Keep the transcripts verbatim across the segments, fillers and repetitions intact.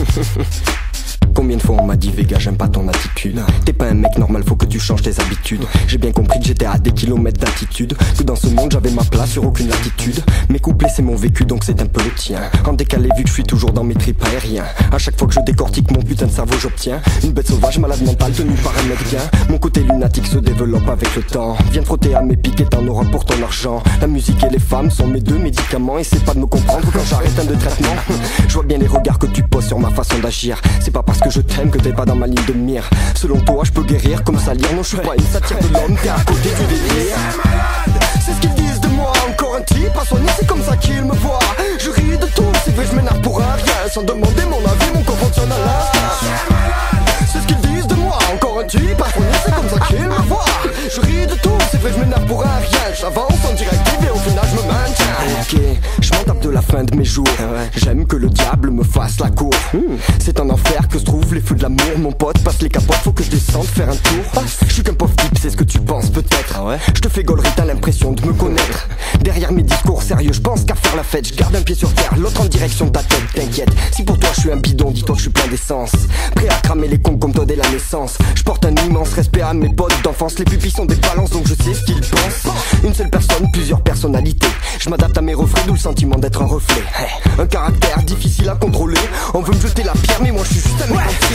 Combien de fois on m'a dit Vega j'aime pas ton attitude. T'es pas un mec normal, faut que tu changes tes habitudes. J'ai bien compris que j'étais à des kilomètres d'altitude, que dans ce monde j'avais ma place sur aucune latitude. Mes couplets c'est mon vécu donc c'est un peu le tien. En décalé vu que je suis toujours dans mes tripes aériens. À chaque fois que je décortique mon putain de cerveau j'obtiens une bête sauvage malade mentale tenue par un mec bien. Mon côté lunatique se développe avec le temps. Viens te frotter à mes pics et t'en auras pour ton argent. La musique et les femmes sont mes deux médicaments. Essaie pas de me comprendre quand j'arrête un de traitement. Je vois bien les regards que tu poses sur ma façon d'agir. C'est pas parce que je t'aime que t'es pas dans ma ligne de mire. Selon toi je peux guérir comme salir. Non je suis pas une satire de l'homme, t'es à côté du délire. C'est ce qu'ils disent de moi, encore un type à soigner, c'est comme ça qu'ils me voient. Je ris de tout, c'est vrai je m'énerve pour un rien. Sans demander mon avis, mon corps fonctionne à l'instant. C'est ce qu'ils disent de moi, encore un type à soigner, c'est comme ça qu'ils me voient. Je ris de tout, c'est vrai je m'énerve pour un rien. J'avance en directive et au final je me maintiens. Ok, je m'en tape de la fin de mes jours. J'aime que le diable me fasse la cour. C'est un enfer que se trouvent les feux de l'amour. Mon pote passe les capotes, faut que je descende faire un tour. Je suis qu'un pauvre type, c'est ce que tu penses peut-être. Ah ouais. Je te fais gaulerie, t'as l'impression de me connaître. Derrière mes discours sérieux, je pense qu'à faire la fête. Je garde un pied sur terre, l'autre en direction de ta tête. T'inquiète, si pour toi je suis un bidon, dis-toi que je suis plein d'essence. Prêt à cramer les cons comme toi dès la naissance. Je porte un immense respect à mes potes d'enfance. Les pupilles sont des balances donc je sais ce qu'ils pensent. Une seule personne, plusieurs personnalités. Je m'adapte à mes refrains, d'où le sentiment d'être un reflet. Un caractère difficile à contrôler. On veut me jeter la pierre mais moi je suis juste un mec entier.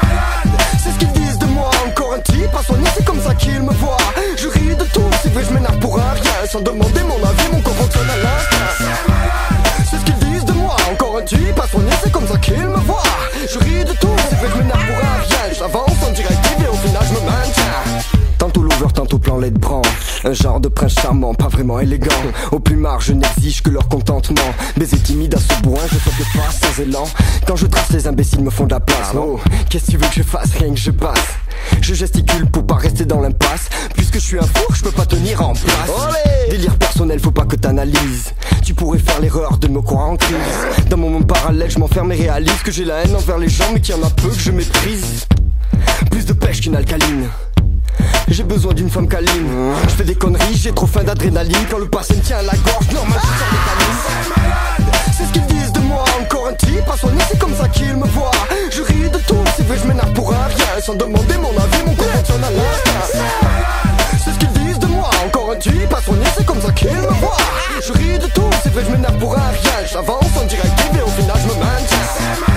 C'est ce qu'ils disent de moi, encore un type à soigner, c'est comme ça qu'ils me voient. Je ris de tout, c'est vrai je m'énerve pour un rien. Sans demander mon avis, mon corps fonctionne à l'instant. C'est ce qu'ils disent de moi, encore un type à soigner, c'est comme ça qu'ils me voient. Je ris de tout, c'est vrai je m'énerve pour un rien. J'avance en directive et au final je me maintiens. Tantôt lover, tantôt plan lait de bran. Un genre de prince charmant, pas vraiment élégant. Au plumard, je n'exige que leur contentement. Baiser timide à ce bourrin, je saute le pas sans élan. Quand je trace, les imbéciles me font de la place. Oh, qu'est-ce que tu veux que je fasse, rien que je passe. Je gesticule pour pas rester dans l'impasse. Puisque je suis un four, je peux pas tenir en place. Olé. Délire personnel, faut pas que t'analyses. Tu pourrais faire l'erreur de me croire en crise. Dans mon monde parallèle, je m'enferme et réalise que j'ai la haine envers les gens, mais qu'il y en a peu que je méprise. Plus de pêche qu'une alcaline. J'ai besoin d'une femme câline. Je fais des conneries, j'ai trop faim d'adrénaline. Quand le passé me tient à la gorge, normal je sors des canines. C'est ce qu'ils disent de moi, encore un type à soigner, c'est comme ça qu'ils me voient. Je ris de tout, c'est vrai je m'énerve pour un rien. Sans demander mon avis, mon corps fonctionne à l'instant. C'est ce qu'ils disent de moi, encore un type à soigner, c'est comme ça qu'ils me voient. Je ris de tout, c'est vrai je m'énerve pour un rien. J'avance en directive et au final je me maintiens.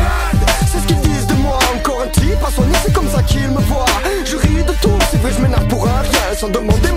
C'est ce qu'ils disent de moi, encore un type à soigner, c'est comme ça qu'ils me voient. Je ris de tout, c'est vrai je m'énerve pour un rien. Sans demander